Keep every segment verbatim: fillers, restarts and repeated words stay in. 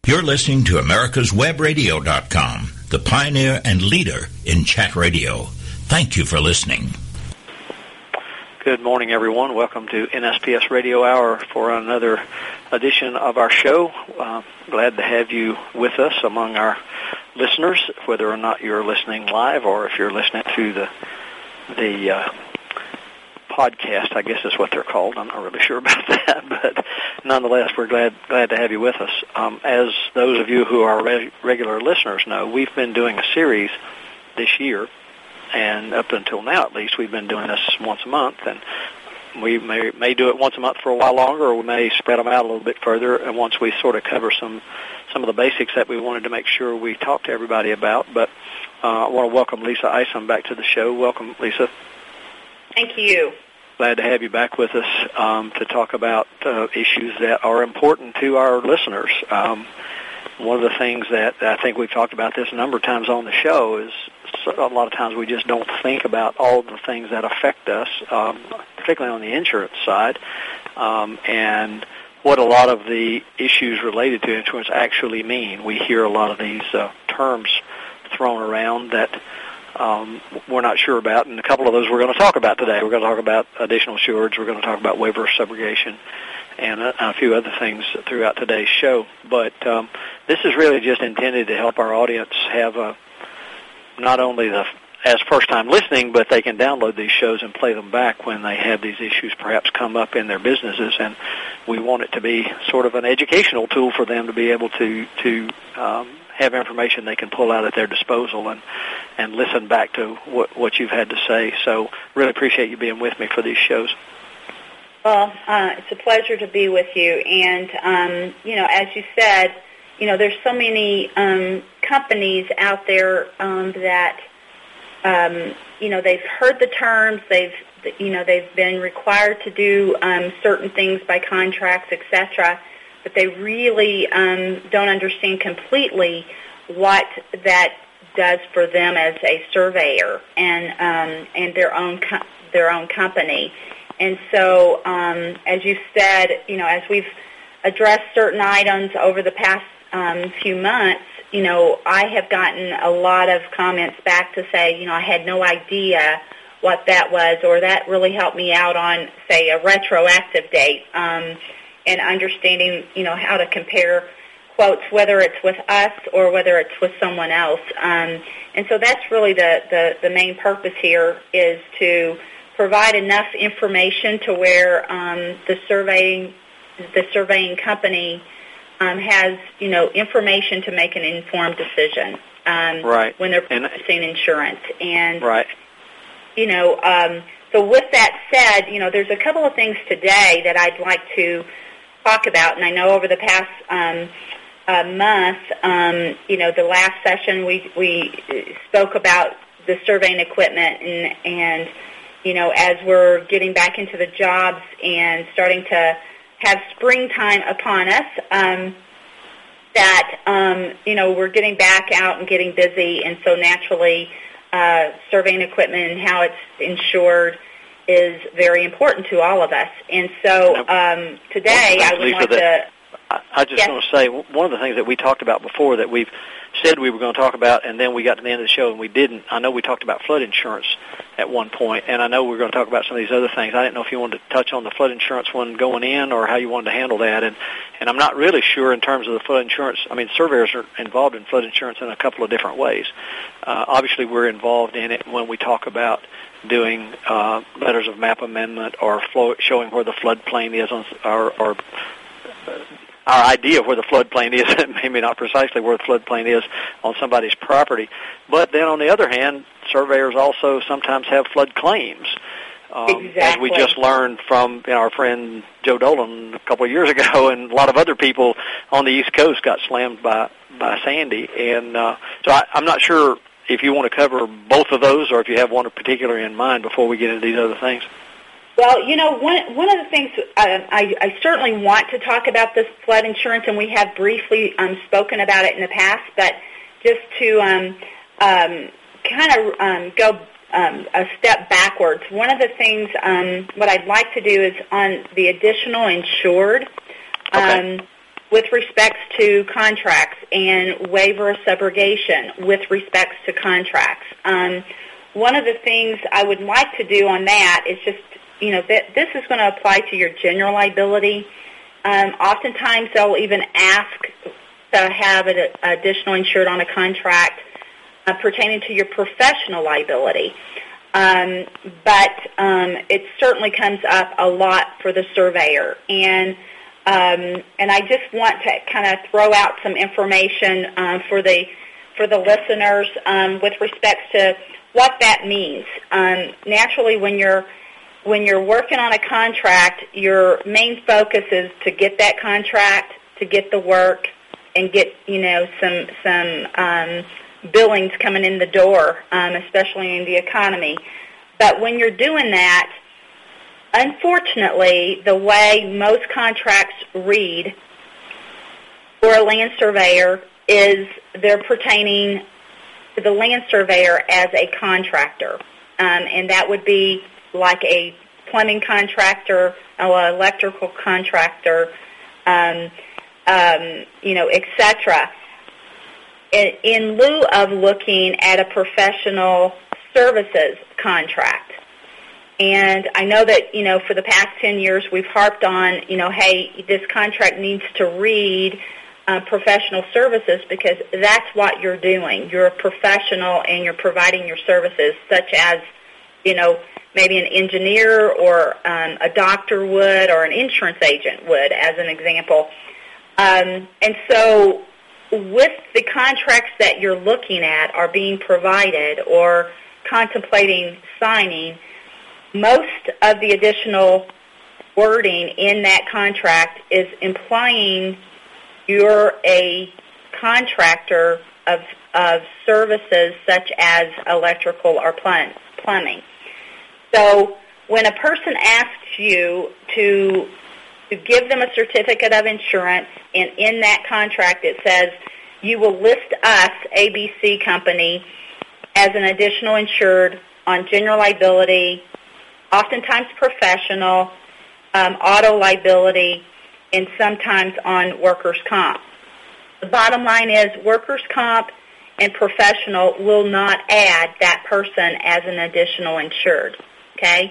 You're listening to Americas Web Radio dot com, the pioneer and leader in chat radio. Thank you for listening. Good morning, everyone. Welcome to N S P S Radio Hour for another edition of our show. Uh, glad to have you with us among our listeners, whether or not you're listening live or if you're listening to the the uh, podcast, I guess is what they're called. I'm not really sure about that, but nonetheless, we're glad glad to have you with us. Um, as those of you who are re- regular listeners know, we've been doing a series this year, and up until now, at least, we've been doing this once a month, and we may, may do it once a month for a while longer, or we may spread them out a little bit further, and once we sort of cover some some of the basics that we wanted to make sure we talk to everybody about. But uh, I want to welcome Lisa Isom back to the show. Welcome, Lisa. Thank you. Glad to have you back with us um, to talk about uh, issues that are important to our listeners. Um, one of the things that I think we've talked about this a number of times on the show is a lot of times we just don't think about all the things that affect us, um, particularly on the insurance side, um, and what a lot of the issues related to insurance actually mean. We hear a lot of these uh, terms thrown around that Um, we're not sure about, and a couple of those we're going to talk about today. We're going to talk about additional assureds, we're going to talk about waiver of subrogation, and a, a few other things throughout today's show. But um, this is really just intended to help our audience have a, not only the as first-time listening, but they can download these shows and play them back when they have these issues perhaps come up in their businesses, and we want it to be sort of an educational tool for them to be able to, to um, have information they can pull out at their disposal and, and listen back to what, what you've had to say. So really appreciate you being with me for these shows. Well, uh, it's a pleasure to be with you. And, um, you know, as you said, you know, there's so many um, companies out there um, that, um, you know, they've heard the terms, they've, you know, they've been required to do um, certain things by contracts, et cetera, but they really um, don't understand completely what that does for them as a surveyor and um, and their own co- their own company. And so, um, as you said, you know, as we've addressed certain items over the past um, few months, you know, I have gotten a lot of comments back to say, you know, I had no idea what that was, or that really helped me out on, say, a retroactive date. Um, and understanding, you know, how to compare quotes, whether it's with us or whether it's with someone else. Um, and so that's really the, the, the main purpose here, is to provide enough information to where um, the surveying the surveying company um, has, you know, information to make an informed decision um, right. when they're purchasing insurance. And, right. you know, um, so with that said, you know, there's a couple of things today that I'd like to talk about, and I know over the past um, uh, month, um, you know, the last session we we spoke about the surveying equipment, and and you know, as we're getting back into the jobs and starting to have springtime upon us, um, that um, you know, we're getting back out and getting busy, and so naturally, uh, surveying equipment and how it's insured is very important to all of us. And so um, today I would like to... I, I just yes. want to say, one of the things that we talked about before that we've said we were going to talk about, and then we got to the end of the show and we didn't. I know we talked about flood insurance at one point, and I know we were going to talk about some of these other things. I didn't know if you wanted to touch on the flood insurance one going in or how you wanted to handle that. And, and I'm not really sure in terms of the flood insurance. I mean, surveyors are involved in flood insurance in a couple of different ways. Uh, obviously, we're involved in it when we talk about doing uh, letters of map amendment or flow, showing where the floodplain is, on, or, or uh, our idea of where the floodplain is, maybe not precisely where the floodplain is on somebody's property. But then on the other hand, surveyors also sometimes have flood claims. Um, exactly. As we just learned from you know, our friend Joe Dolan a couple of years ago, and a lot of other people on the East Coast got slammed by, by Sandy. And uh, so I, I'm not sure if you want to cover both of those or if you have one in particular in mind before we get into these other things. Well, you know, one one of the things uh, I, I certainly want to talk about this flood insurance, and we have briefly um, spoken about it in the past, but just to um, um, kind of um, go um, a step backwards, one of the things, um, what I'd like to do is on the additional insured. Okay. Um, with respects to contracts and waiver of subrogation with respects to contracts. Um, one of the things I would like to do on that is just, you know, that this is going to apply to your general liability. Um, oftentimes they'll even ask to have an additional insured on a contract uh, pertaining to your professional liability. Um, but um, it certainly comes up a lot for the surveyor. And um, and I just want to kind of throw out some information um, for the for the listeners um, with respect to what that means. Um, naturally, when you're when you're working on a contract, your main focus is to get that contract, to get the work, and get you know some some um, billings coming in the door, um, especially in the economy. But when you're doing that, unfortunately, the way most contracts read for a land surveyor is they're pertaining to the land surveyor as a contractor, um, and that would be like a plumbing contractor, an electrical contractor, um, um, you know, et cetera. In, in lieu of looking at a professional services contract. And I know that, you know, for the past ten years we've harped on, you know, hey, this contract needs to read uh, professional services because that's what you're doing. You're a professional and you're providing your services such as, you know, maybe an engineer or um, a doctor would or an insurance agent would, as an example. Um, and so with the contracts that you're looking at are being provided or contemplating signing, most of the additional wording in that contract is implying you're a contractor of, of services such as electrical or plumbing. So when a person asks you to to give them a certificate of insurance, and in that contract it says you will list us, A B C Company, as an additional insured on general liability, oftentimes professional, um, auto liability, and sometimes on workers' comp. The bottom line is workers' comp and professional will not add that person as an additional insured, okay?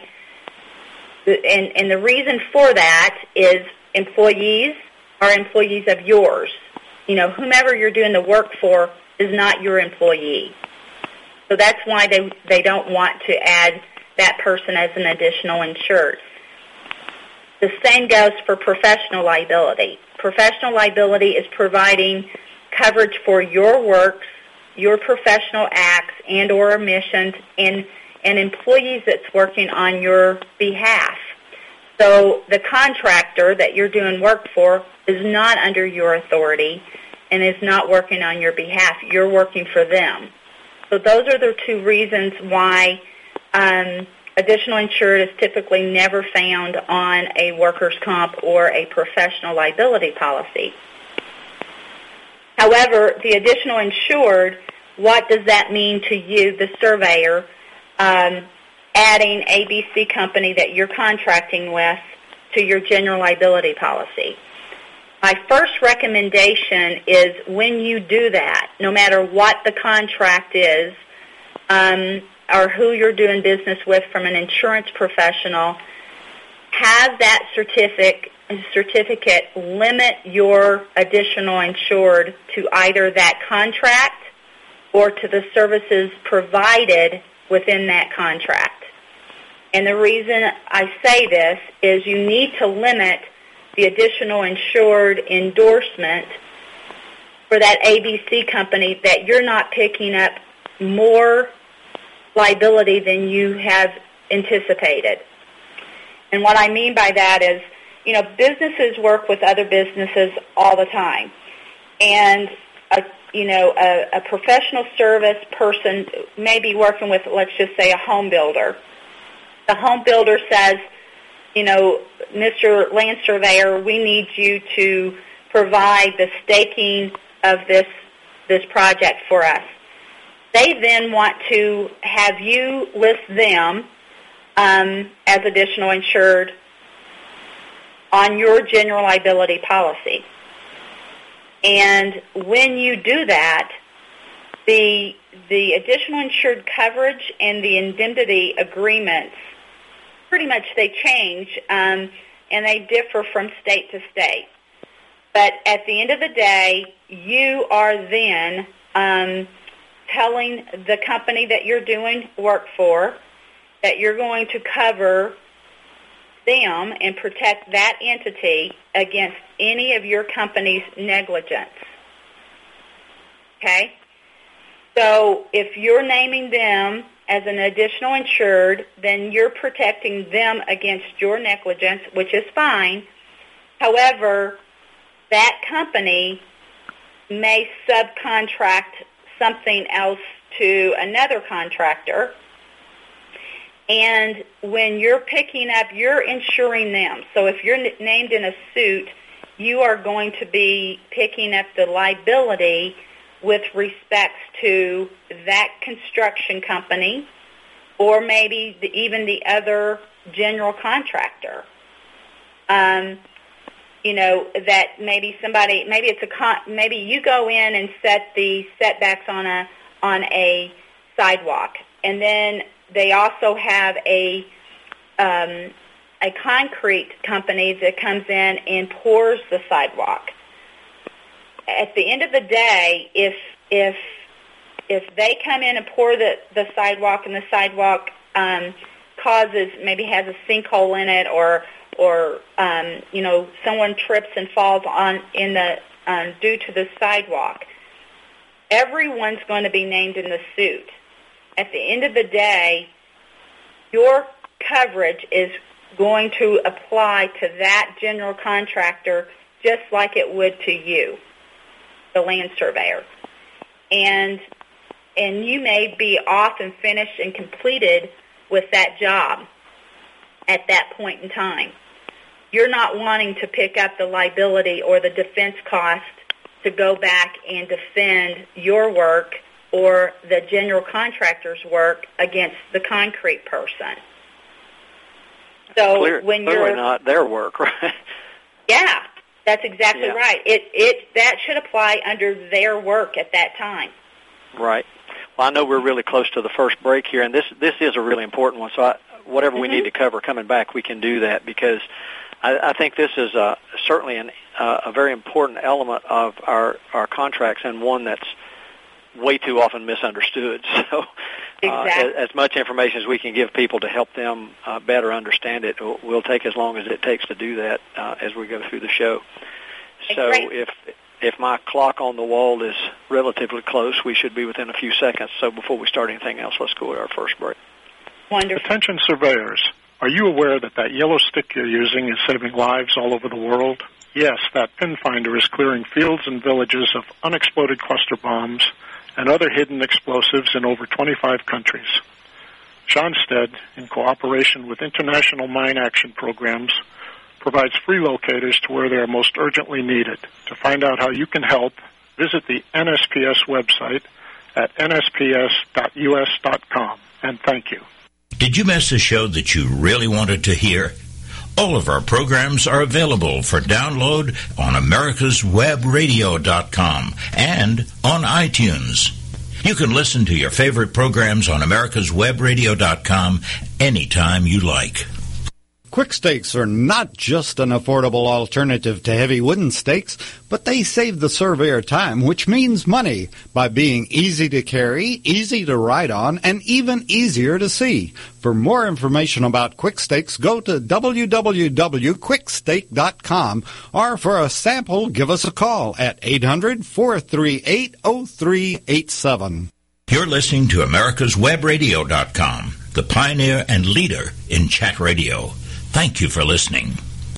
And, and the reason for that is employees are employees of yours. You know, whomever you're doing the work for is not your employee. So that's why they, they don't want to add that person as an additional insured. The same goes for professional liability. Professional liability is providing coverage for your works, your professional acts and or omissions, and and employees that's working on your behalf. So the contractor that you're doing work for is not under your authority and is not working on your behalf. You're working for them. So those are the two reasons why um, additional insured is typically never found on a workers' comp or a professional liability policy. However, the additional insured, what does that mean to you, the surveyor, um, adding A B C Company that you're contracting with to your general liability policy? My first recommendation is when you do that, no matter what the contract is um, or who you're doing business with from an insurance professional, have that certificate, certificate limit your additional insured to either that contract or to the services provided within that contract. And the reason I say this is you need to limit the additional insured endorsement for that A B C Company that you're not picking up more liability than you have anticipated. And what I mean by that is, you know, businesses work with other businesses all the time. And, a, you know, a, a professional service person may be working with, let's just say, a home builder. The home builder says, you know, Mister Land Surveyor, we need you to provide the staking of this this project for us. They then want to have you list them um, as additional insured on your general liability policy. And when you do that, the the additional insured coverage and the indemnity agreements, pretty much they change, um, and they differ from state to state. But at the end of the day, you are then um, telling the company that you're doing work for that you're going to cover them and protect that entity against any of your company's negligence. Okay? So if you're naming them as an additional insured, then you're protecting them against your negligence, which is fine. However, that company may subcontract something else to another contractor, and when you're picking up, you're insuring them. So if you're named in a suit, you are going to be picking up the liability with respects to that construction company or maybe the, even the other general contractor. Um, you know, that maybe somebody, maybe it's a con, maybe you go in and set the setbacks on a on a sidewalk, and then they also have a um, a concrete company that comes in and pours the sidewalk. At the end of the day, if if if they come in and pour the, the sidewalk and the sidewalk um, causes, maybe has a sinkhole in it, or or um, you know, someone trips and falls on in the um, due to the sidewalk, everyone's going to be named in the suit. At the end of the day, your coverage is going to apply to that general contractor just like it would to you, the land surveyor. And and you may be off and finished and completed with that job at that point in time. You're not wanting to pick up the liability or the defense cost to go back and defend your work or the general contractor's work against the concrete person. So Clear, when clearly you're not their work, right? Yeah, that's exactly yeah. right. It it that should apply under their work at that time. Right. Well, I know we're really close to the first break here, and this this is a really important one. So I, whatever mm-hmm. we need to cover coming back, we can do that, because I, I think this is a, certainly an, uh, a very important element of our, our contracts, and one that's way too often misunderstood. So uh, exactly. as, as much information as we can give people to help them uh, better understand it, we'll take as long as it takes to do that uh, as we go through the show. So great. if if my clock on the wall is relatively close, we should be within a few seconds. So before we start anything else, let's go to our first break. Wonderful. Attention surveyors, are you aware that that yellow stick you're using is saving lives all over the world? Yes, that pin finder is clearing fields and villages of unexploded cluster bombs and other hidden explosives in over twenty-five countries. Schonstedt, in cooperation with international mine action programs, provides free locators to where they are most urgently needed. To find out how you can help, visit the N S P S website at N S P S dot U S dot com, and thank you. Did you miss a show that you really wanted to hear? All of our programs are available for download on Americas Web Radio dot com and on iTunes. You can listen to your favorite programs on Americas Web Radio dot com anytime you like. Quick stakes are not just an affordable alternative to heavy wooden stakes, but they save the surveyor time, which means money, by being easy to carry, easy to ride on, and even easier to see. For more information about quick stakes, go to w w w dot quick stake dot com, or for a sample, give us a call at eight hundred, four three eight, oh three eight seven. You're listening to Americas Web Radio dot com, the pioneer and leader in chat radio. Thank you for listening.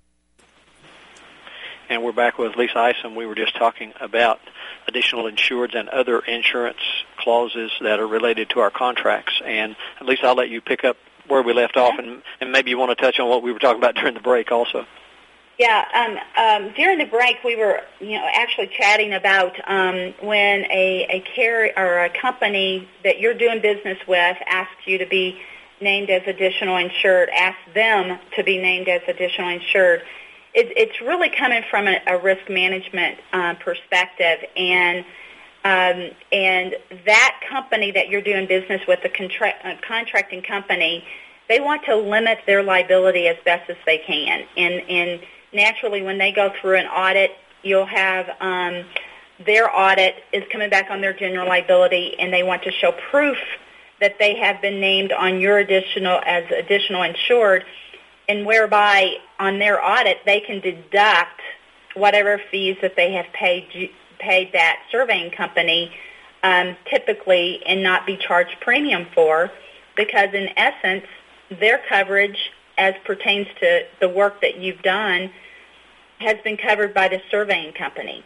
And we're back with Lisa Isom. We were just talking about additional insureds and other insurance clauses that are related to our contracts. And Lisa, I'll let you pick up where we left off, and, and maybe you want to touch on what we were talking about during the break also. Yeah, um, um, during the break we were, you know, actually chatting about um, when a, a carrier or a company that you're doing business with asks you to be named as additional insured, ask them to be named as additional insured. it, it's really coming from a, a risk management uh, perspective, and um, and that company that you're doing business with, the contra- uh, contracting company, they want to limit their liability as best as they can, and and naturally, when they go through an audit, you'll have um, their audit is coming back on their general liability, and they want to show proof that they have been named on your additional as additional insured, and whereby on their audit they can deduct whatever fees that they have paid paid that surveying company um, typically, and not be charged premium for, because in essence their coverage as pertains to the work that you've done has been covered by the surveying company.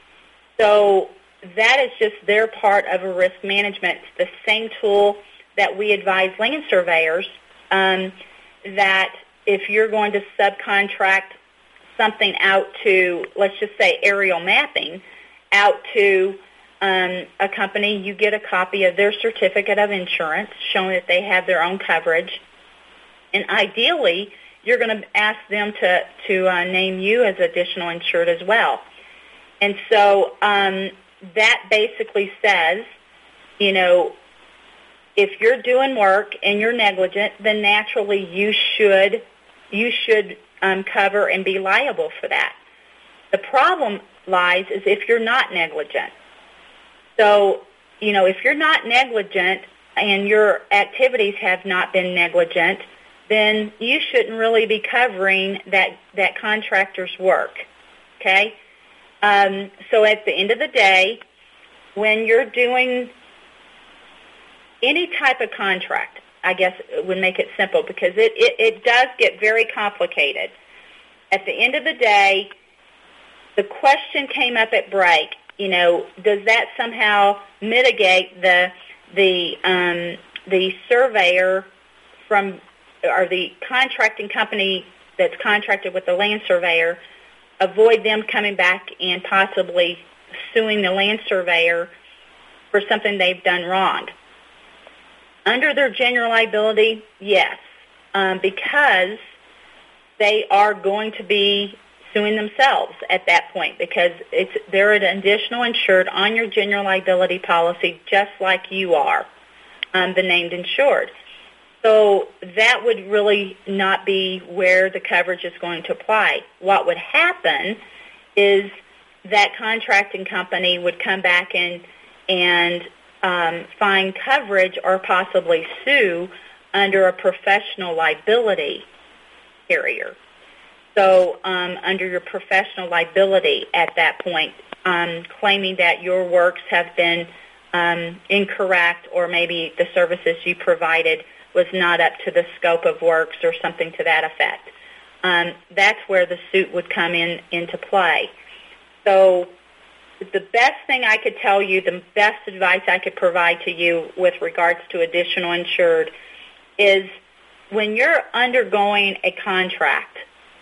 So that is just their part of a risk management. It's the same tool that we advise land surveyors um, that if you're going to subcontract something out to, let's just say aerial mapping, out to um, a company, you get a copy of their certificate of insurance showing that they have their own coverage. And ideally, you're going to ask them to, to uh, name you as additional insured as well. And so um, that basically says, you know, if you're doing work and you're negligent, then naturally you should you should um, cover and be liable for that. The problem lies is if you're not negligent. So, you know, if you're not negligent and your activities have not been negligent, then you shouldn't really be covering that, that contractor's work, okay? Um, so at the end of the day, when you're doing any type of contract, I guess it would make it simple, because it, it, it does get very complicated. At the end of the day, the question came up at break, you know, does that somehow mitigate the the um, the surveyor from, or the contracting company that's contracted with the land surveyor, avoid them coming back and possibly suing the land surveyor for something they've done wrong? Under their general liability, yes, um, because they are going to be suing themselves at that point, because it's they're an additional insured on your general liability policy, just like you are, um, the named insured. So that would really not be where the coverage is going to apply. What would happen is that contracting company would come back and and um, find coverage or possibly sue under a professional liability carrier. So um, under your professional liability at that point, um, claiming that your works have been um, incorrect, or maybe the services you provided was not up to the scope of works or something to that effect. Um, that's where the suit would come in into play. So the best thing I could tell you, the best advice I could provide to you with regards to additional insured is when you're undergoing a contract,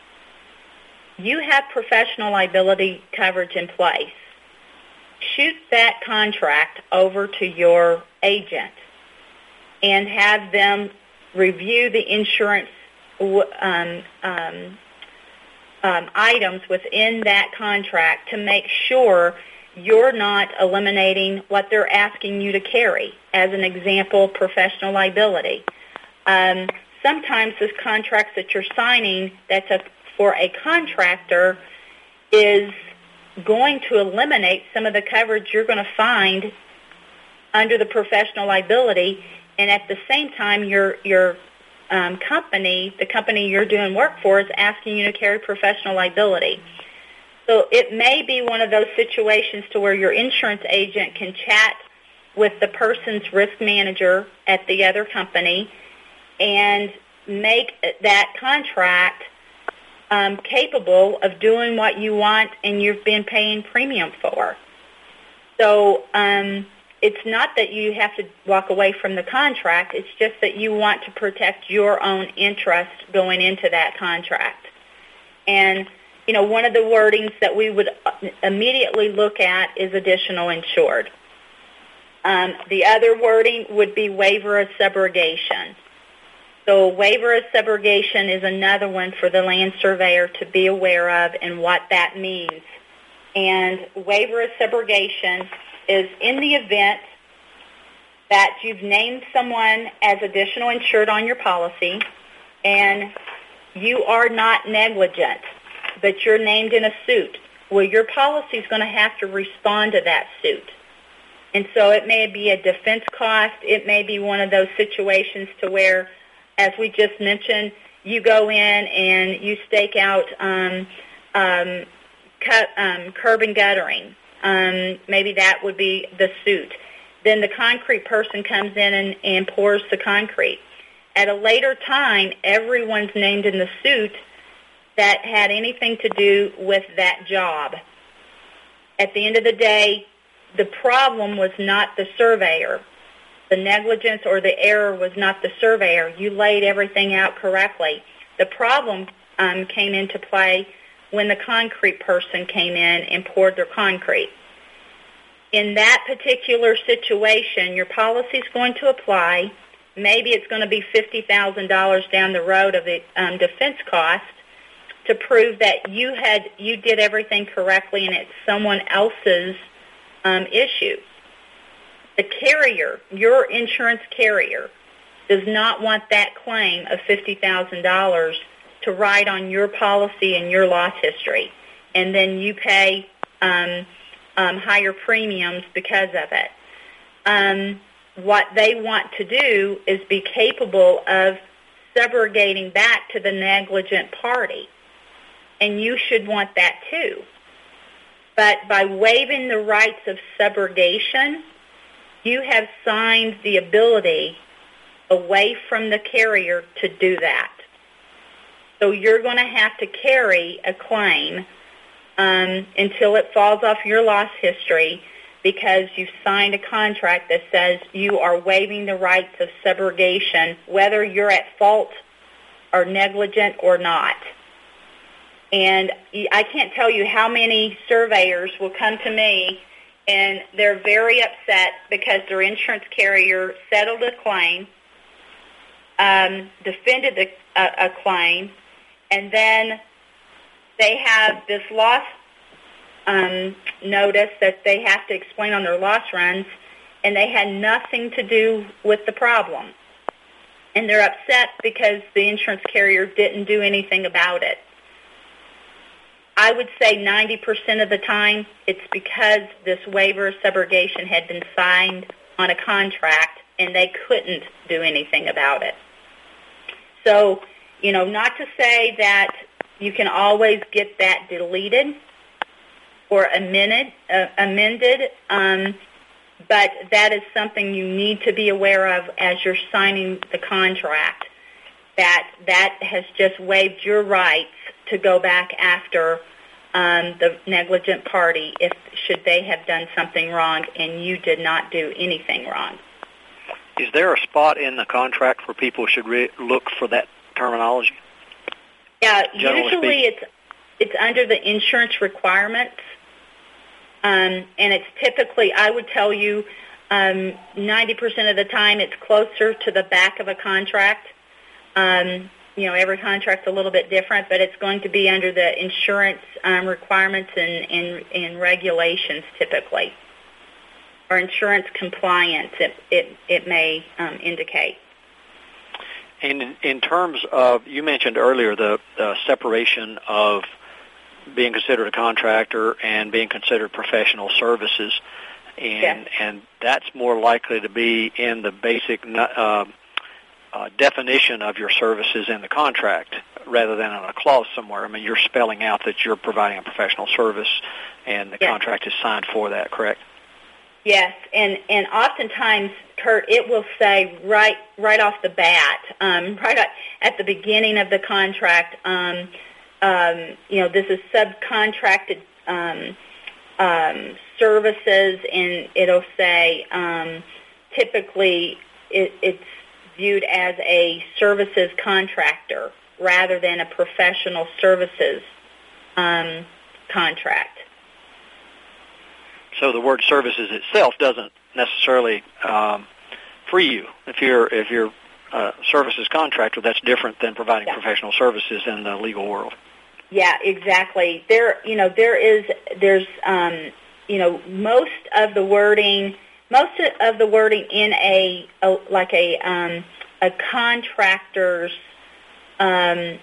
you have professional liability coverage in place. Shoot that contract over to your agent and have them review the insurance um, um, um, items within that contract to make sure you're not eliminating what they're asking you to carry. As an example, professional liability. Um, sometimes this contracts that you're signing that's a, for a contractor is going to eliminate some of the coverage you're going to find under the professional liability, and at the same time your your um, company, the company you're doing work for, is asking you to carry professional liability. So it may be one of those situations to where your insurance agent can chat with the person's risk manager at the other company and make that contract um, capable of doing what you want and you've been paying premium for. So um, it's not that you have to walk away from the contract. It's just that you want to protect your own interest going into that contract. And, you know, one of the wordings that we would immediately look at is additional insured. Um, the other wording would be waiver of subrogation. So a waiver of subrogation is another one for the land surveyor to be aware of and what that means. And waiver of subrogation is in the event that you've named someone as additional insured on your policy and you are not negligent, but you're named in a suit. Well, your policy is going to have to respond to that suit. And so it may be a defense cost. It may be one of those situations to where, as we just mentioned, you go in and you stake out um, um, cut, um, curb and guttering. Um, maybe that would be the suit. Then the concrete person comes in and, and pours the concrete. At a later time, everyone's named in the suit that had anything to do with that job. At the end of the day, the problem was not the surveyor. The negligence or the error was not the surveyor. You laid everything out correctly. The problem um, came into play when the concrete person came in and poured their concrete. In that particular situation, your policy is going to apply. Maybe it's going to be fifty thousand dollars down the road of the um, defense cost to prove that you had you did everything correctly and it's someone else's um, issue. The carrier, your insurance carrier, does not want that claim of fifty thousand dollars to ride on your policy and your loss history, and then you pay um, um, higher premiums because of it. Um, what they want to do is be capable of subrogating back to the negligent party, and you should want that too. But by waiving the rights of subrogation, you have signed the ability away from the carrier to do that. So you're going to have to carry a claim um, until it falls off your loss history because you've signed a contract that says you are waiving the rights of subrogation whether you're at fault or negligent or not. And I can't tell you how many surveyors will come to me and they're very upset because their insurance carrier settled a claim, um, defended the, a, a claim, and then they have this loss um, notice that they have to explain on their loss runs, and they had nothing to do with the problem. And they're upset because the insurance carrier didn't do anything about it. I would say ninety percent of the time it's because this waiver of subrogation had been signed on a contract and they couldn't do anything about it. So, you know, not to say that you can always get that deleted or amended, uh, amended um, but that is something you need to be aware of as you're signing the contract, that that has just waived your rights to go back after um, the negligent party if should they have done something wrong and you did not do anything wrong. Is there a spot in the contract where people should re- look for that terminology? Yeah, usually it's it's under the insurance requirements, um, and it's typically, I would tell you, um, ninety percent of the time it's closer to the back of a contract. Um, you know, every contract's a little bit different, but it's going to be under the insurance um, requirements and, and, and regulations typically, or insurance compliance, it, it, it may um, indicate. And in, in terms of, you mentioned earlier the uh, separation of being considered a contractor and being considered professional services, and yes. and that's more likely to be in the basic uh, uh, definition of your services in the contract rather than in a clause somewhere. I mean, you're spelling out that you're providing a professional service, and the yes. contract is signed for that, correct? Yes, and, and oftentimes, Kurt, it will say right right off the bat, um, right at the beginning of the contract, um, um, you know, this is subcontracted um, um, services, and it'll say um, typically it, it's viewed as a services contractor rather than a professional services um, contract. So the word services itself doesn't necessarily um, free you if you're if you're uh, services contractor, that's different than providing yeah. professional services in the legal world. Yeah, exactly. There, you know, there is, there's, um, you know, most of the wording, most of the wording in a, a like a um, a contractor's um,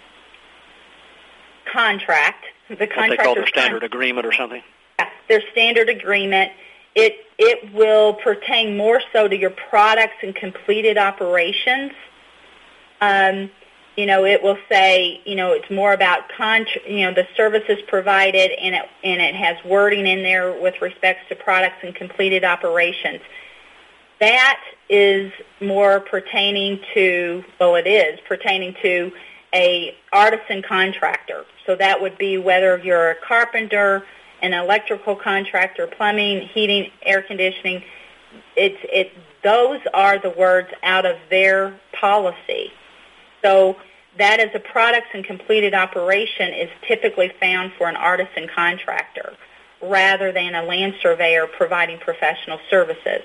contract. The what they call their standard con- agreement or something. Yeah, their standard agreement. It it will pertain more so to your products and completed operations. Um, you know, it will say, you know, it's more about contr- you know the services provided, and it and it has wording in there with respects to products and completed operations. That is more pertaining to, well, it is pertaining to a artisan contractor. So that would be whether you're a carpenter, an electrical contractor, plumbing, heating, air conditioning. It's it. Those are the words out of their policy. So that as a products and completed operation is typically found for an artisan contractor rather than a land surveyor providing professional services.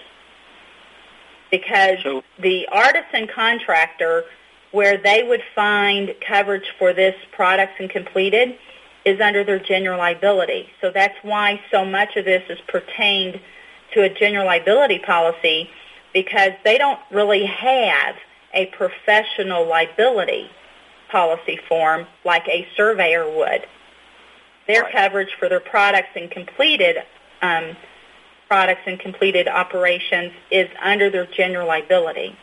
Because so, the artisan contractor, where they would find coverage for this products and completed, is under their general liability. So that's why so much of this is pertained to a general liability policy, because they don't really have a professional liability policy form like a surveyor would. Their right. coverage for their products and completed um, products and completed operations is under their general liability.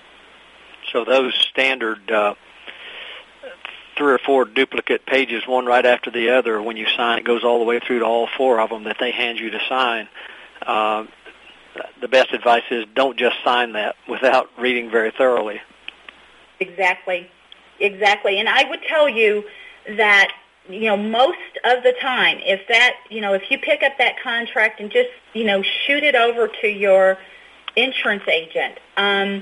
So those standard uh, three or four duplicate pages, one right after the other, when you sign, it goes all the way through to all four of them that they hand you to sign. Uh, the best advice is don't just sign that without reading very thoroughly. Exactly. Exactly. And I would tell you that, you know, most of the time, if that, you know, if you pick up that contract and just, you know, shoot it over to your insurance agent, um,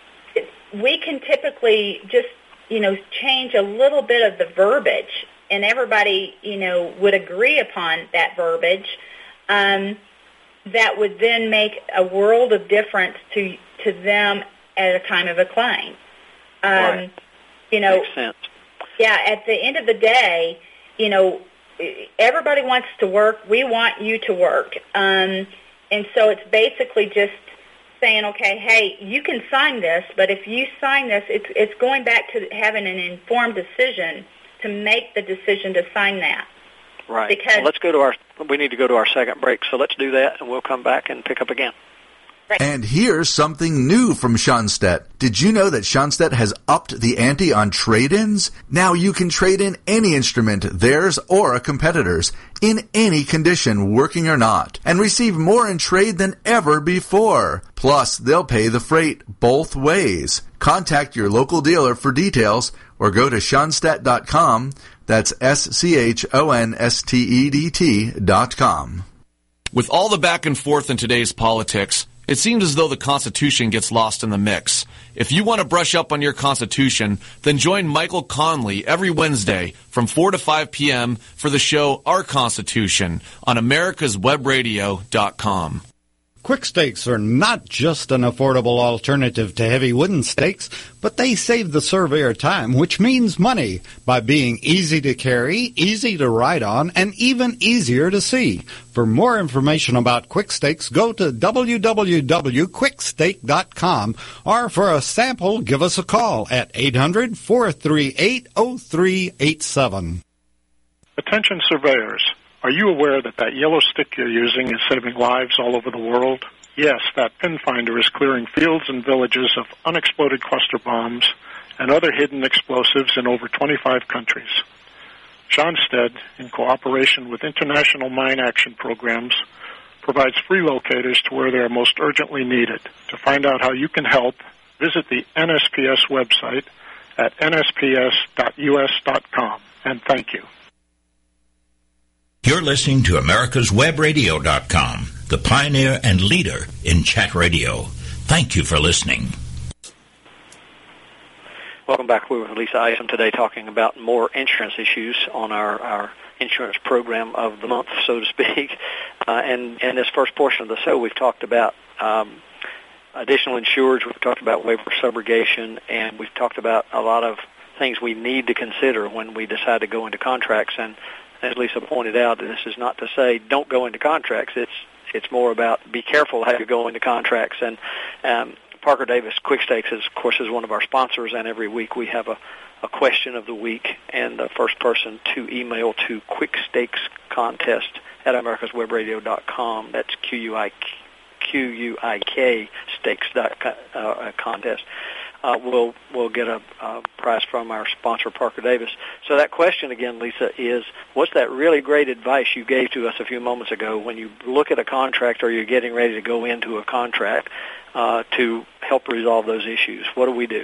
we can typically just, you know, change a little bit of the verbiage, and everybody, you know, would agree upon that verbiage. Um, that would then make a world of difference to to them at a time of a claim. Um, right. You know, makes sense. Yeah, at the end of the day, you know, everybody wants to work. We want you to work. Um, and so it's basically just saying, okay, hey, you can sign this, but if you sign this, it's it's going back to having an informed decision to make the decision to sign that. Right. Because well, let's go to our, we need to go to our second break, so let's do that, and we'll come back and pick up again. Right. And here's something new from Schonstedt. Did you know that Schonstedt has upped the ante on trade-ins? Now you can trade in any instrument, theirs or a competitor's, in any condition, working or not, and receive more in trade than ever before. Plus, they'll pay the freight both ways. Contact your local dealer for details or go to Schonstedt dot com. That's S C H O N S T E D T dot com. With all the back and forth in today's politics, it seems as though the Constitution gets lost in the mix. If you want to brush up on your Constitution, then join Michael Conley every Wednesday from four to five p.m. for the show Our Constitution on Americas Web Radio dot com. Quick stakes are not just an affordable alternative to heavy wooden stakes, but they save the surveyor time, which means money, by being easy to carry, easy to ride on, and even easier to see. For more information about quick stakes, go to w w w dot quick stake dot com, or for a sample, give us a call at eight hundred, four three eight, zero three eight seven. Attention surveyors. Are you aware that that yellow stick you're using is saving lives all over the world? Yes, that pin finder is clearing fields and villages of unexploded cluster bombs and other hidden explosives in over twenty-five countries. Schonstedt, in cooperation with International Mine Action Programs, provides free locators to where they are most urgently needed. To find out how you can help, visit the N S P S website at N S P S dot U S dot com, and thank you. You're listening to Americas Web Radio dot com, the pioneer and leader in chat radio. Thank you for listening. Welcome back. We're with Lisa Isom today talking about more insurance issues on our, our insurance program of the month, so to speak. Uh, and in this first portion of the show, we've talked about um, additional insureds. We've talked about waiver subrogation, and we've talked about a lot of things we need to consider when we decide to go into contracts. And as Lisa pointed out, this is not to say don't go into contracts. It's it's more about be careful how you go into contracts. And um, Parker Davis Quick Stakes, is, of course, is one of our sponsors, and every week we have a, a question of the week, and the first person to email to quickstakescontest at americas web radio dot com. That's Q U I Q U I K stakes dot uh, contest. Uh, we'll we'll get a, a prize from our sponsor, Parker Davis. So that question again, Lisa, is what's that really great advice you gave to us a few moments ago when you look at a contract or you're getting ready to go into a contract uh, to help resolve those issues? What do we do?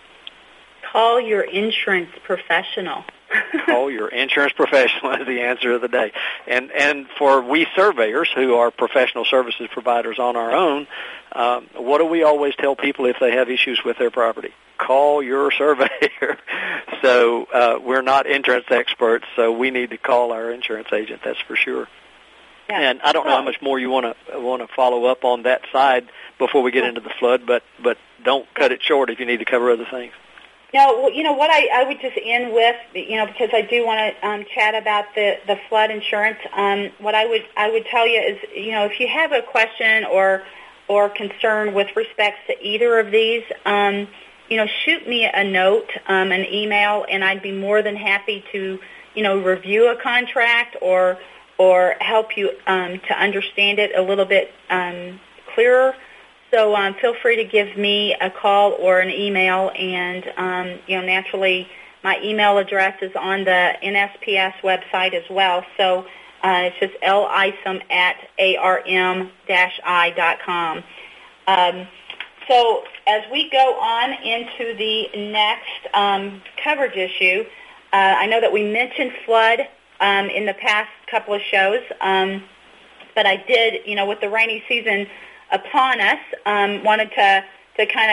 Call your insurance professional. Call your insurance professional is the answer of the day. And and for we surveyors who are professional services providers on our own, um, what do we always tell people if they have issues with their property? Call your surveyor. So uh, we're not insurance experts, so we need to call our insurance agent, that's for sure. Yeah. And I don't know how much more you want to want to follow up on that side before we get into the flood, but but don't cut it short if you need to cover other things. No, you know what I, I would just end with, you know, because I do want to um, chat about the, the flood insurance. Um, what I would I would tell you is, you know, if you have a question or or concern with respects to either of these, um, you know, shoot me a note, um, an email, and I'd be more than happy to, you know, review a contract or or help you um, to understand it a little bit um, clearer. So um, feel free to give me a call or an email, and um, you know, naturally, my email address is on the N S P S website as well. So uh, it's just lisom at arm dash i dot com. Um, so as we go on into the next um, coverage issue, uh, I know that we mentioned flood um, in the past couple of shows, um, but I did, you know, with the rainy season upon us, um, wanted to to kind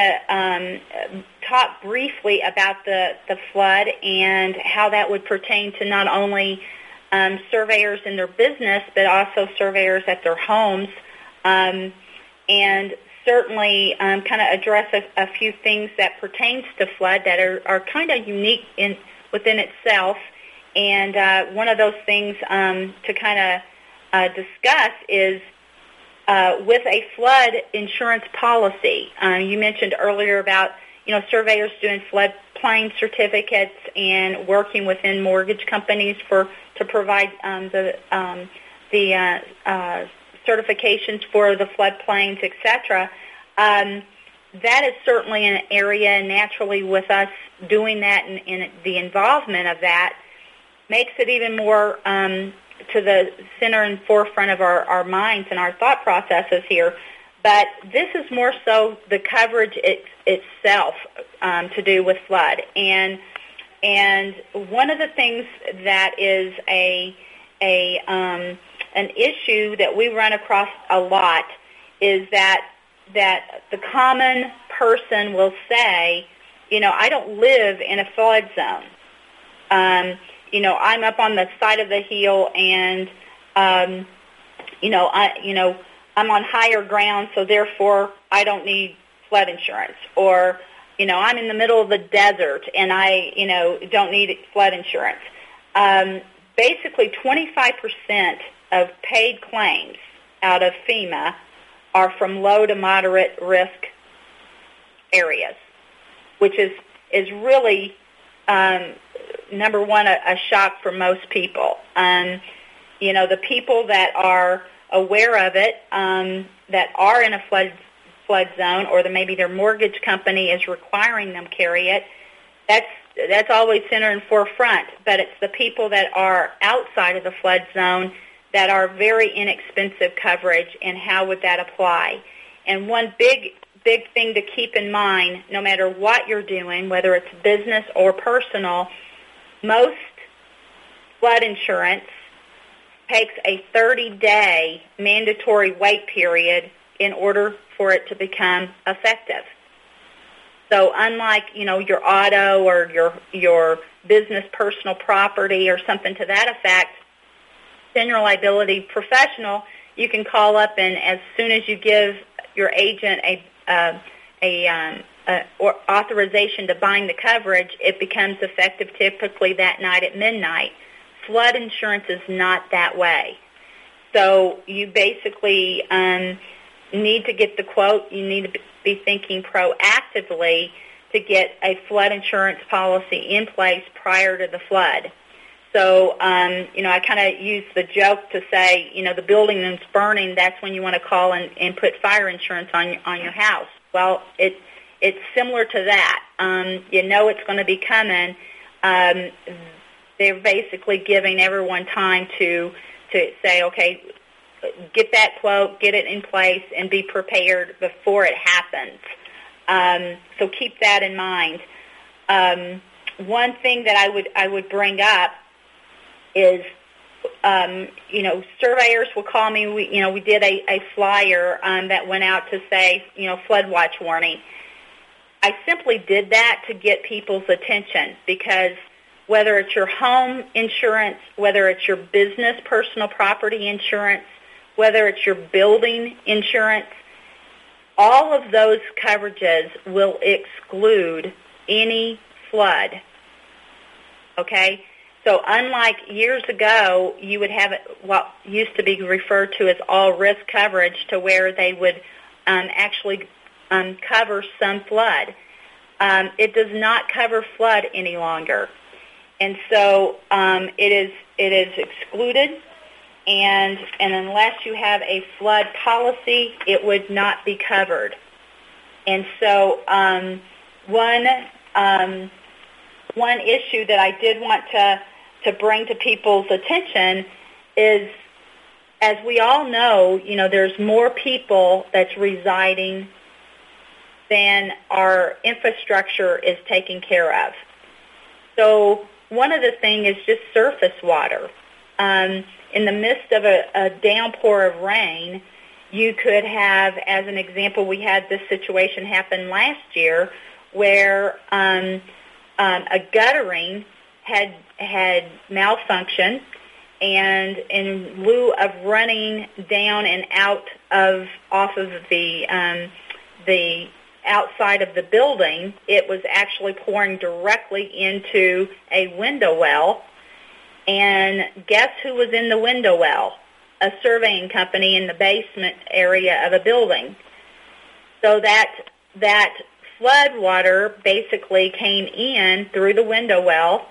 of um, talk briefly about the, the flood and how that would pertain to not only um, surveyors in their business, but also surveyors at their homes, um, and certainly um, kind of address a, a few things that pertains to flood that are, are kind of unique in within itself. And uh, one of those things um, to kind of uh, discuss is Uh, with a flood insurance policy. Um, you mentioned earlier about, you know, surveyors doing floodplain certificates and working within mortgage companies for to provide um, the um, the uh, uh, certifications for the floodplains, et cetera. Um, that is certainly an area, naturally, with us doing that and, and the involvement of that makes it even more um, to the center and forefront of our, our minds and our thought processes here. But this is more so the coverage it, itself um, to do with flood. And and one of the things that is a a um, an issue that we run across a lot is that that the common person will say, you know, I don't live in a flood zone. Um, You know, I'm up on the side of the hill, and um, you know, I, you know, I'm on higher ground, so therefore I don't need flood insurance. Or, you know, I'm in the middle of the desert, and I, you know, don't need flood insurance. Um, basically, twenty-five percent of paid claims out of FEMA are from low to moderate risk areas, which is is really um, number one, a, a shock for most people. Um, you know, the people that are aware of it, um, that are in a flood flood zone, or that maybe their mortgage company is requiring them carry it, that's that's always center and forefront. But it's the people that are outside of the flood zone that are very inexpensive coverage, and how would that apply? And one big big thing to keep in mind, no matter what you're doing, whether it's business or personal, most flood insurance takes a thirty-day mandatory wait period in order for it to become effective. So unlike, you know, your auto or your your business personal property or something to that effect, general liability professional, you can call up, and as soon as you give your agent a uh, a, um, a or authorization to bind the coverage, it becomes effective typically that night at midnight. Flood insurance is not that way. So you basically um, need to get the quote. You need to be thinking proactively to get a flood insurance policy in place prior to the flood. So, um, you know, I kind of use the joke to say, you know, the building that's burning, that's when you want to call and, and put fire insurance on your, on your house. Well, it, it's similar to that. Um, you know it's going to be coming. Um, they're basically giving everyone time to to say, okay, get that quote, get it in place, and be prepared before it happens. Um, so keep that in mind. Um, one thing that I would I would bring up is, um, you know, surveyors will call me. We, you know, we did a, a flyer um, that went out to say, you know, flood watch warning. I simply did that to get people's attention because whether it's your home insurance, whether it's your business personal property insurance, whether it's your building insurance, all of those coverages will exclude any flood. Okay? So unlike years ago, you would have what used to be referred to as all-risk coverage to where they would um, actually um, cover some flood. Um, it does not cover flood any longer. And so um, it is it is excluded, and and unless you have a flood policy, it would not be covered. And so um, one um, one issue that I did want to to bring to people's attention is, as we all know, you know, there's more people that's residing than our infrastructure is taking care of. So one of the things is just surface water. Um, in the midst of a, a downpour of rain, you could have, as an example, we had this situation happen last year where um, um, a guttering had had malfunctioned, and in lieu of running down and out of off of the um, the outside of the building, it was actually pouring directly into a window well. And guess who was in the window well? A surveying company in the basement area of a building. So that that flood water basically came in through the window well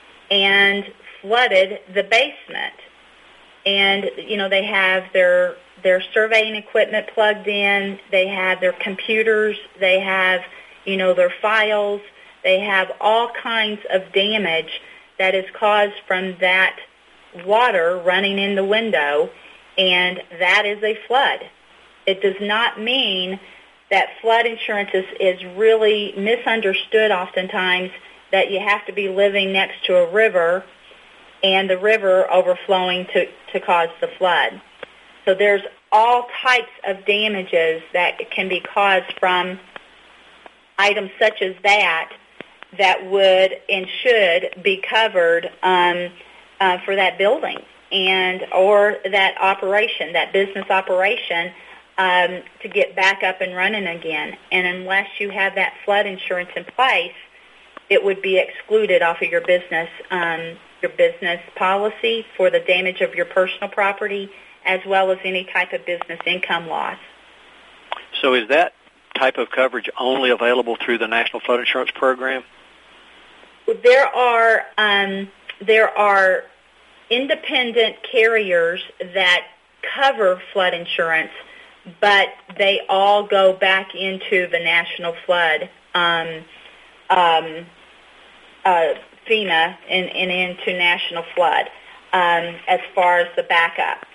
and flooded the basement. And, you know, they have their their surveying equipment plugged in, they have their computers, they have, you know, their files, they have all kinds of damage that is caused from that water running in the window, and that is a flood. It does not mean that flood insurance is, is really misunderstood oftentimes, that you have to be living next to a river and the river overflowing to, to cause the flood. So there's all types of damages that can be caused from items such as that that would and should be covered um, uh, for that building and or that operation, that business operation, um, to get back up and running again. And unless you have that flood insurance in place, it would be excluded off of your business um, your business policy for the damage of your personal property, as well as any type of business income loss. So is that type of coverage only available through the National Flood Insurance Program? There are um, there are independent carriers that cover flood insurance, but they all go back into the National Flood um, um, uh, FEMA and, and into National Flood um, as far as the backup.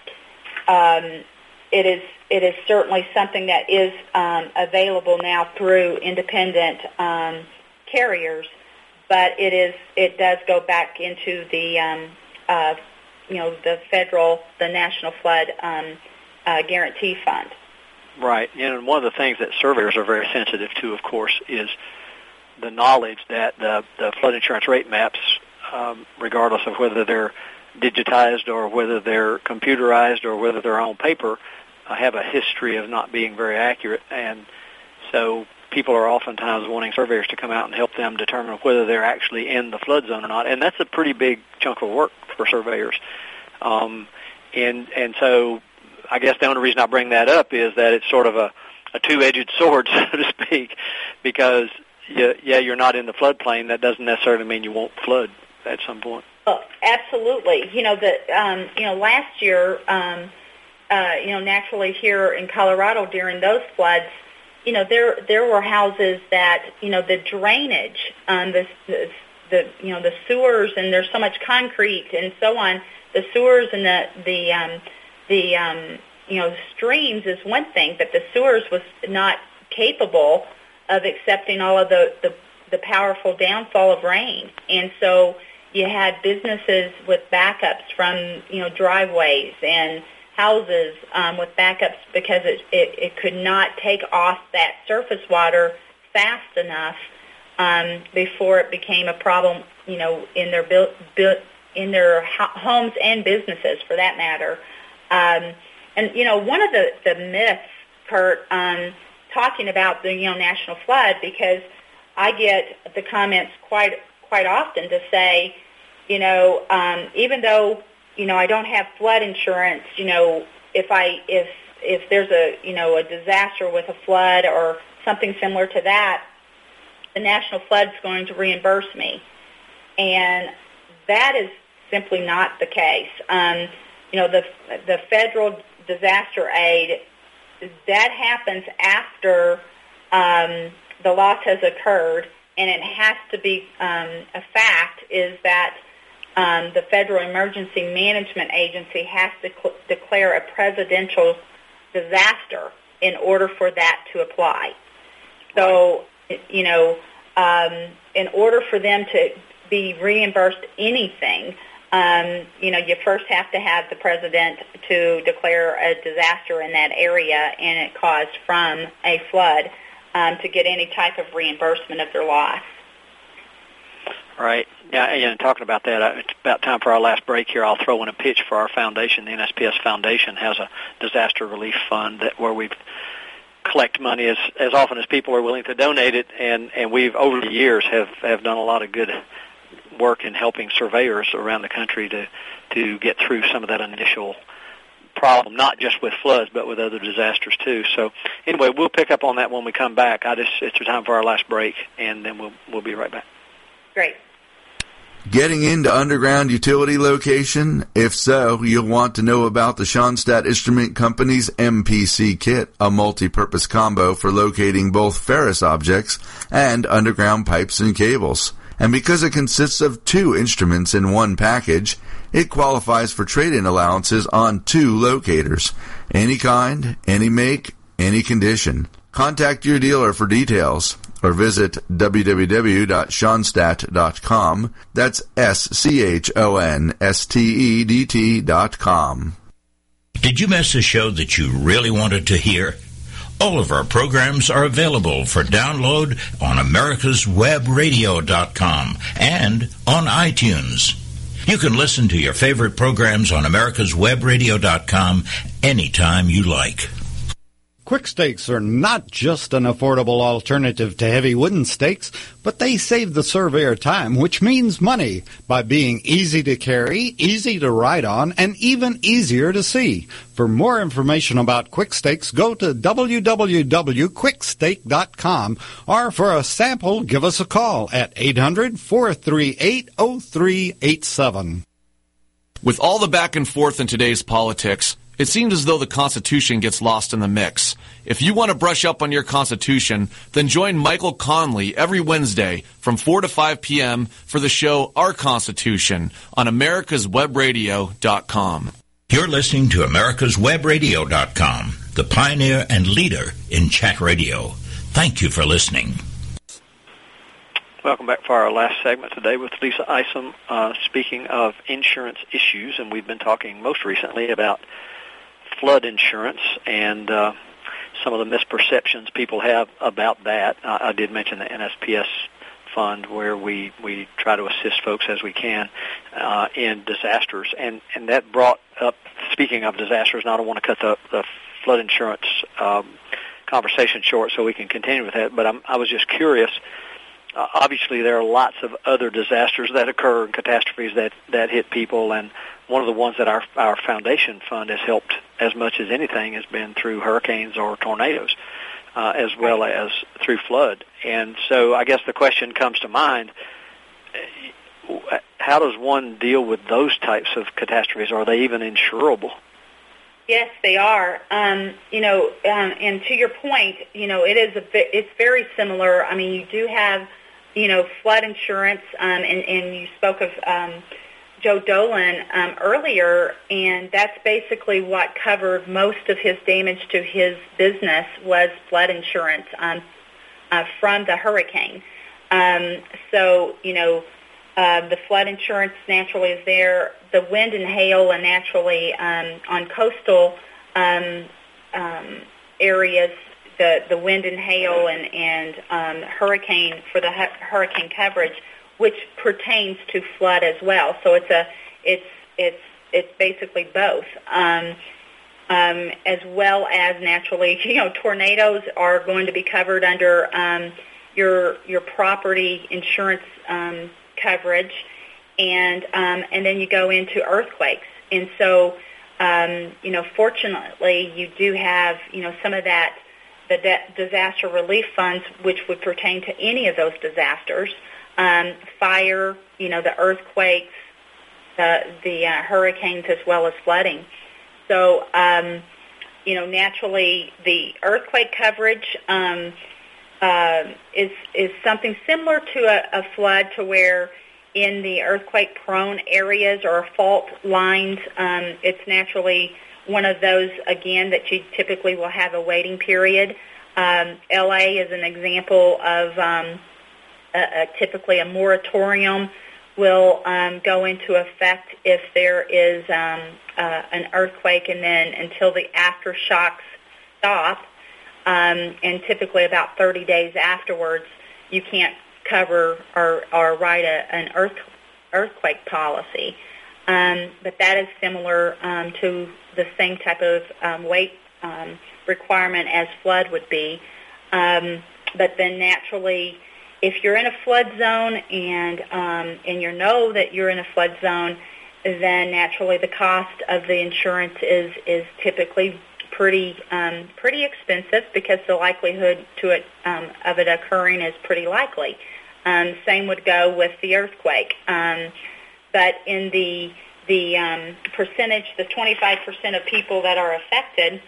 Um, it is it is certainly something that is um, available now through independent um, carriers, but it is it does go back into the um, uh, you know the federal the National Flood um, uh, Guarantee Fund. Right, and one of the things that surveyors are very sensitive to, of course, is the knowledge that the, the flood insurance rate maps, um, regardless of whether they're digitized or whether they're computerized or whether they're on paper, uh, have a history of not being very accurate. And so people are oftentimes wanting surveyors to come out and help them determine whether they're actually in the flood zone or not, and that's a pretty big chunk of work for surveyors. Um, and and so I guess the only reason I bring that up is that it's sort of a, a two-edged sword, so to speak, because, you, yeah, you're not in the floodplain. That doesn't necessarily mean you won't flood at some point. Well, absolutely. You know, the um, you know last year, um, uh, you know, naturally here in Colorado during those floods, you know, there there were houses that, you know, the drainage, um, the, the the you know the sewers, and there's so much concrete and so on. The sewers and the the um, the um, you know streams is one thing, but the sewers was not capable of accepting all of the the, the powerful downfall of rain, and so you had businesses with backups from, you know, driveways and houses um, with backups because it, it, it could not take off that surface water fast enough um, before it became a problem, you know, in their built, built in their ho- homes and businesses, for that matter. Um, and you know, one of the, the myths, Kurt, um, talking about the, you know, national flood, because I get the comments quite. quite often to say, you know, um, even though, you know, I don't have flood insurance, you know, if I if if there's a, you know, a disaster with a flood or something similar to that, the National Flood's going to reimburse me. And that is simply not the case. Um, you know, the the federal disaster aid, that happens after um, the loss has occurred. And it has to be um, a fact is that um, the Federal Emergency Management Agency has to cl- declare a presidential disaster in order for that to apply. So, you know, um, in order for them to be reimbursed anything, um, you know, you first have to have the president to declare a disaster in that area and it caused from a flood. Um, to get any type of reimbursement of their loss. Right. Yeah, and talking about that, it's about time for our last break here. I'll throw in a pitch for our foundation. The N S P S Foundation has a disaster relief fund that where we collect money as, as often as people are willing to donate it, and, and we've, over the years, have, have done a lot of good work in helping surveyors around the country to, to get through some of that initial problem, not just with floods, but with other disasters too. So anyway, we'll pick up on that when we come back. I just it's time for our last break, and then we'll we'll be right back. Great. Getting into underground utility location? If so, you'll want to know about the Schonstatt Instrument Company's M P C kit, a multi-purpose combo for locating both ferrous objects and underground pipes and cables. And because it consists of two instruments in one package, it qualifies for trade-in allowances on two locators. Any kind, any make, any condition. Contact your dealer for details or visit w w w dot schonstatt dot com. That's S C H O N S T E D T dot com. Did you miss a show that you really wanted to hear? All of our programs are available for download on americas web radio dot com and on iTunes. You can listen to your favorite programs on americas web radio dot com anytime you like. Quick stakes are not just an affordable alternative to heavy wooden stakes, but they save the surveyor time, which means money, by being easy to carry, easy to ride on, and even easier to see. For more information about quick stakes, go to w w w dot quick stake dot com, or for a sample, give us a call at eight hundred, four three eight, oh three eight seven. With all the back and forth in today's politics, it seems as though the Constitution gets lost in the mix. If you want to brush up on your Constitution, then join Michael Conley every Wednesday from four to five p.m. for the show Our Constitution on americas web radio dot com. You're listening to americas web radio dot com, the pioneer and leader in chat radio. Thank you for listening. Welcome back for our last segment today with Lisa Isom, uh, speaking of insurance issues, and we've been talking most recently about flood insurance and uh, some of the misperceptions people have about that. Uh, I did mention the N S P S fund where we, we try to assist folks as we can uh, in disasters. And, and that brought up, speaking of disasters, and I don't want to cut the, the flood insurance um, conversation short so we can continue with that. But I'm, I was just curious. Uh, obviously, there are lots of other disasters that occur and catastrophes that, that hit people, and one of the ones that our our foundation fund has helped as much as anything has been through hurricanes or tornadoes, uh, as well as through flood. And so I guess the question comes to mind, how does one deal with those types of catastrophes? Are they even insurable? Yes, they are. Um, you know, um, and to your point, you know, it is a bit, it's very similar. I mean, you do have, you know, flood insurance, um, and, and you spoke of um, Joe Dolan um, earlier, and that's basically what covered most of his damage to his business was flood insurance um, uh, from the hurricane. Um, so, you know, uh, the flood insurance naturally is there. The wind and hail, and naturally um, on coastal um, um, areas, the, the wind and hail and, and um, hurricane for the hu- hurricane coverage, which pertains to flood as well. So it's a it's it's it's basically both, um, um, as well as naturally, you know, tornadoes are going to be covered under um, your your property insurance um, coverage. And um, and then you go into earthquakes, and so um, you know, fortunately, you do have you know some of that the de- disaster relief funds, which would pertain to any of those disasters, um, fire, you know, the earthquakes, the the uh, hurricanes, as well as flooding. So um, you know, naturally, the earthquake coverage um, uh, is is something similar to a, a flood, to where in the earthquake-prone areas or fault lines, um, it's naturally one of those, again, that you typically will have a waiting period. Um, L A is an example of um, a, a, typically a moratorium will um, go into effect if there is um, uh, an earthquake, and then until the aftershocks stop, um, and typically about thirty days afterwards, you can't cover or, or write a, an earth, earthquake policy. Um, but that is similar um, to the same type of um, wait um, requirement as flood would be. Um, but then naturally, if you're in a flood zone and um, and you know that you're in a flood zone, then naturally the cost of the insurance is is typically pretty um, pretty expensive, because the likelihood to it um, of it occurring is pretty likely. Um, same would go with the earthquake. Um, but in the the um, percentage, the twenty-five percent of people that are affected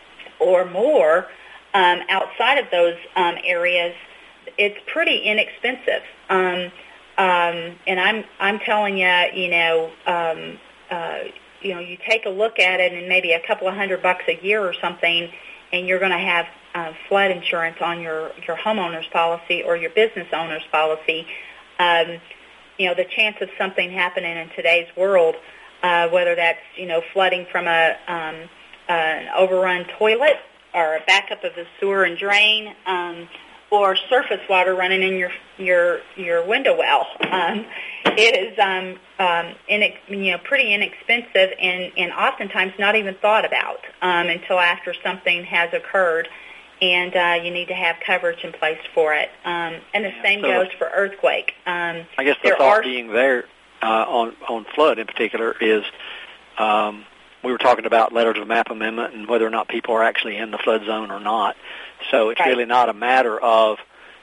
or more um, outside of those um, areas, it's pretty inexpensive. Um, um, and I'm I'm telling you, you know, um, uh, you know, you take a look at it, and maybe a couple of hundred bucks a year or something, and you're going to have uh, flood insurance on your, your homeowner's policy or your business owner's policy. Um, you know, the chance of something happening in today's world, uh, whether that's, you know, flooding from a um, uh, an overrun toilet, or a backup of the sewer and drain, um, or surface water running in your your your window well. Um, it is um, um, inex- you know pretty inexpensive, and, and oftentimes not even thought about um, until after something has occurred, and uh, you need to have coverage in place for it. Um, and the yeah, same so goes for earthquake. Um, I guess the there thought are, being there uh, on on flood in particular is. Um, We were talking about letter to map amendment and whether or not people are actually in the flood zone or not. So it's right. really not a matter of,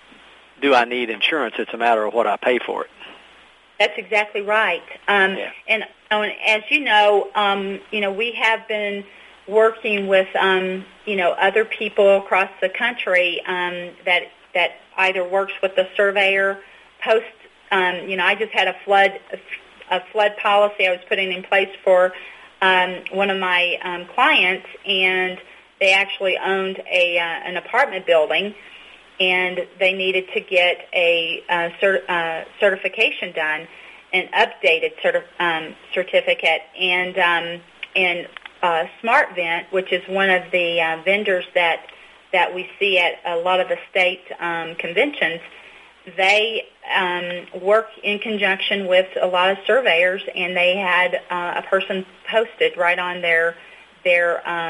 do I need insurance? It's a matter of what I pay for it. That's exactly right. Um, yeah. And um, as you know, um, you know, we have been working with, um, you know, other people across the country um, that that either works with the surveyor, post. Um, you know, I just had a flood a flood policy I was putting in place for. Um, one of my um, clients, and they actually owned a uh, an apartment building, and they needed to get a uh, cert- uh, certification done, an updated certi- um, certificate, and um, and uh, SmartVent, which is one of the uh, vendors that that we see at a lot of the state um, conventions. They um, work in conjunction with a lot of surveyors, and they had uh, a person posted right on their their um,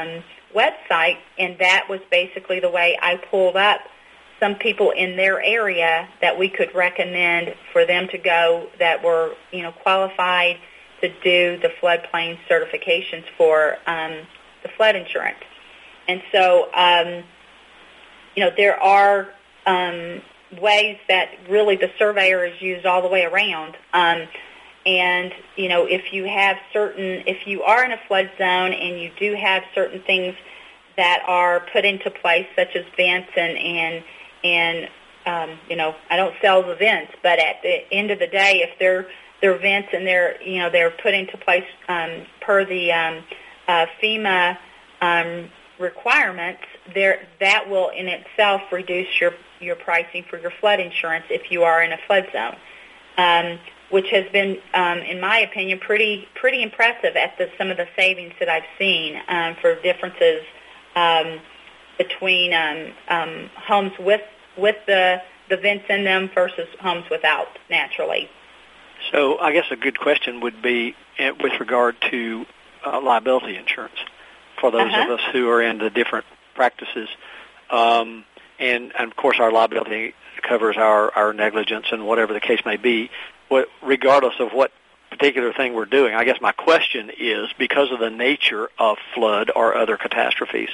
website, and that was basically the way I pulled up some people in their area that we could recommend for them to go that were, you know, qualified to do the floodplain certifications for um, the flood insurance. And so, um, you know, there are um, ways that really the surveyor is used all the way around. Um, and, you know, if you have certain, if you are in a flood zone and you do have certain things that are put into place, such as vents and, and, and um, you know, I don't sell the vents, but at the end of the day, if they're, they're vents and they're, you know, they're put into place um, per the um, uh, FEMA um, requirements, there, that will in itself reduce your, your pricing for your flood insurance if you are in a flood zone, um, which has been, um, in my opinion, pretty pretty impressive at the, some of the savings that I've seen um, for differences um, between um, um, homes with with the, the vents in them versus homes without, naturally. So I guess a good question would be uh, with regard to uh, liability insurance for those uh-huh. of us who are in the different practices. Um, and, and, of course, our liability covers our, our negligence and whatever the case may be, what, regardless of what particular thing we're doing. I guess my question is, because of the nature of flood or other catastrophes,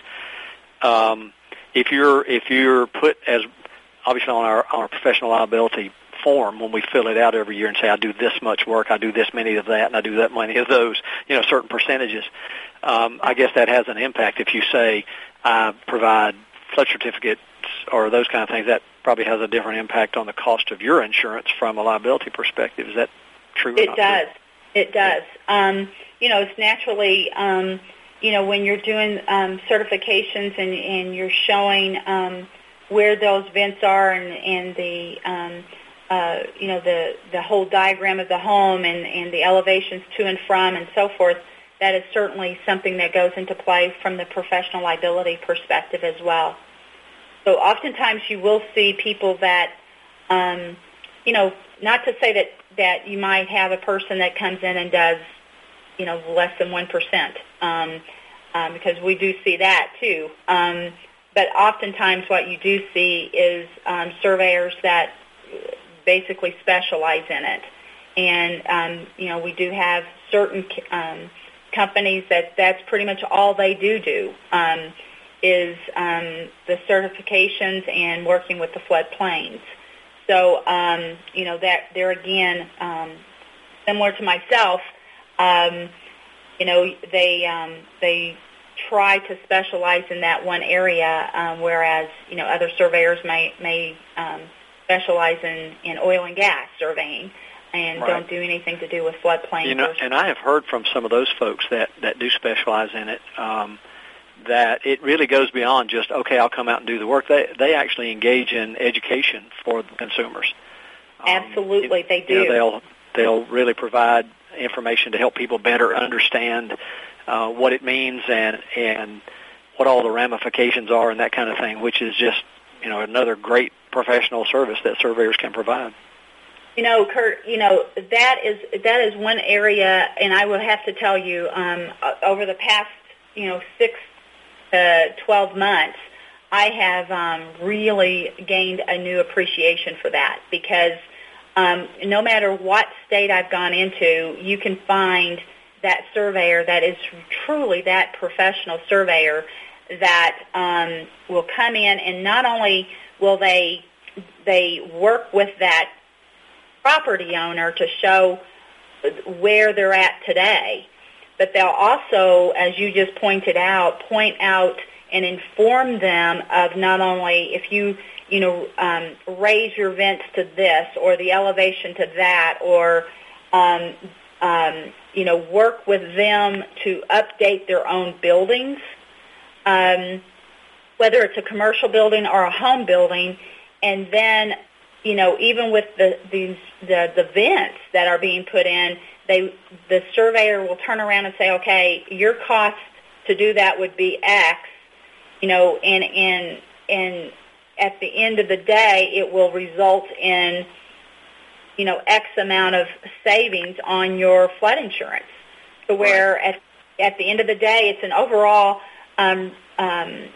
um, if you're if you're put as obviously on our, on our professional liability form when we fill it out every year and say, I do this much work, I do this many of that, and I do that many of those, you know, certain percentages, um, I guess that has an impact. If you say, I provide flood certificates or those kind of things, that probably has a different impact on the cost of your insurance from a liability perspective. Is that true? It does. It does. Um, you know, it's naturally, um, you know, when you're doing um, certifications and, and you're showing um, where those vents are and, and the, um, uh, you know, the, the whole diagram of the home and, and the elevations to and from and so forth, that is certainly something that goes into play from the professional liability perspective as well. So oftentimes you will see people that, um, you know, not to say that, that you might have a person that comes in and does, you know, less than one percent, um, um, because we do see that too. Um, but oftentimes what you do see is um, surveyors that basically specialize in it. And, um, you know, we do have certain um, companies that that's pretty much all they do do. Um, is um, the certifications and working with the floodplains. So, um, you know, that there again, um, similar to myself, um, you know, they um, they try to specialize in that one area, um, whereas, you know, other surveyors may, may um, specialize in, in oil and gas surveying and right. don't do anything to do with floodplains. You know, and I have heard from some of those folks that, that do specialize in it, um, that it really goes beyond just, okay, I'll come out and do the work. They they actually engage in education for the consumers. Um, Absolutely, they do. You know, they'll they'll really provide information to help people better understand uh, what it means and and what all the ramifications are and that kind of thing, which is just, you know, another great professional service that surveyors can provide. You know, Kurt, you know, that is that is one area, and I will have to tell you, um, over the past, you know, six Uh, twelve months, I have um, really gained a new appreciation for that because um, no matter what state I've gone into, you can find that surveyor that is truly that professional surveyor that um, will come in and not only will they they work with that property owner to show where they're at today, but they'll also, as you just pointed out, point out and inform them of not only if you, you know, um, raise your vents to this or the elevation to that, or, um, um, you know, work with them to update their own buildings, um, whether it's a commercial building or a home building, and then, you know, even with the these the, the vents that are being put in, They, the surveyor will turn around and say, okay, your cost to do that would be X, you know, and, and, and at the end of the day, it will result in, you know, X amount of savings on your flood insurance. So where at, at the end of the day, it's an overall um, um,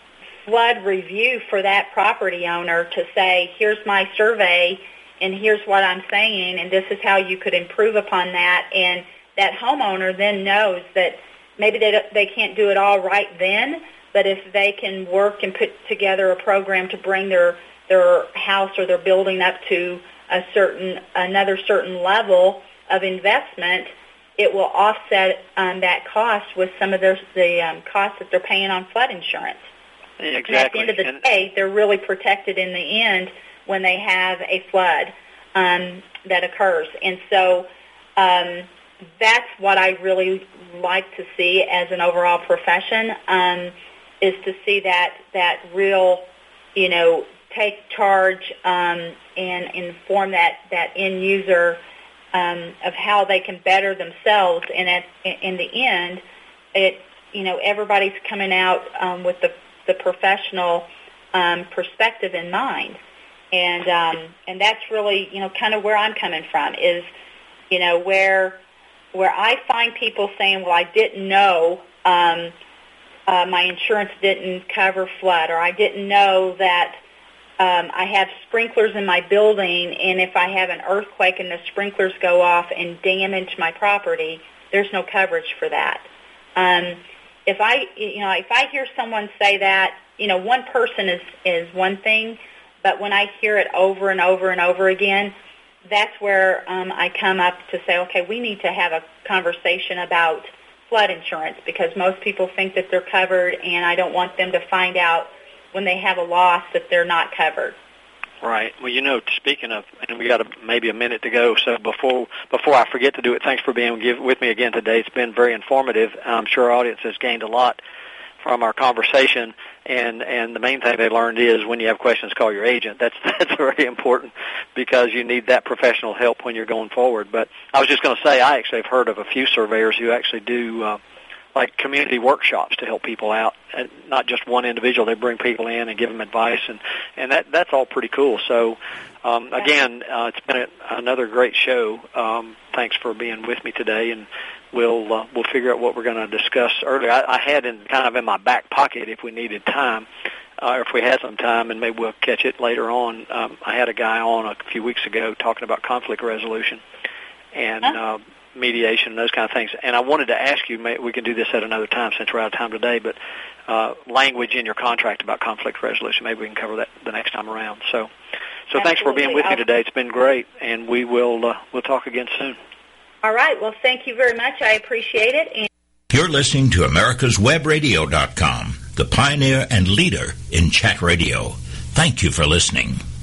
flood review for that property owner to say, here's my survey, and here's what I'm saying, and this is how you could improve upon that. And that homeowner then knows that maybe they don't, they can't do it all right then, but if they can work and put together a program to bring their their house or their building up to a certain another certain level of investment, it will offset um, that cost with some of their, the um, costs that they're paying on flood insurance. Exactly. And at the end of the and day, they're really protected in the end when they have a flood um, that occurs. And so um, that's what I really like to see as an overall profession, um, is to see that, that real, you know, take charge um, and inform that, that end user um, of how they can better themselves. And at, in the end, it, you know, everybody's coming out um, with the, the professional um, perspective in mind. And um, and that's really, you know, kind of where I'm coming from is, you know, where where I find people saying, well, I didn't know um, uh, my insurance didn't cover flood, or I didn't know that um, I have sprinklers in my building, and if I have an earthquake and the sprinklers go off and damage my property, there's no coverage for that. Um, if I, you know, if I hear someone say that, you know, one person is is one thing. But when I hear it over and over and over again, that's where um, I come up to say, okay, we need to have a conversation about flood insurance, because most people think that they're covered, and I don't want them to find out when they have a loss that they're not covered. Right. Well, you know, speaking of, and we got a, maybe a minute to go, so before before I forget to do it, thanks for being with me again today. It's been very informative. I'm sure our audience has gained a lot from our conversation, and and the main thing they learned is when you have questions, call your agent. That's that's very important, because you need that professional help when you're going forward. But I was just going to say, I actually have heard of a few surveyors who actually do uh, like community workshops to help people out, and not just one individual. They bring people in and give them advice, and and that that's all pretty cool. So um, again, uh, it's been a, another great show. Um, thanks for being with me today, and We'll uh, we'll figure out what we're going to discuss earlier. I, I had in kind of in my back pocket if we needed time, uh, or if we had some time, and maybe we'll catch it later on. Um, I had a guy on a few weeks ago talking about conflict resolution and huh? uh, mediation and those kind of things. And I wanted to ask you, maybe we can do this at another time since we're out of time today, but uh, language in your contract about conflict resolution, maybe we can cover that the next time around. So, so thanks for being with me today. It's been great, and we will uh, we'll talk again soon. All right. Well, thank you very much. I appreciate it. And You're listening to Americas Web Radio dot com, the pioneer and leader in chat radio. Thank you for listening.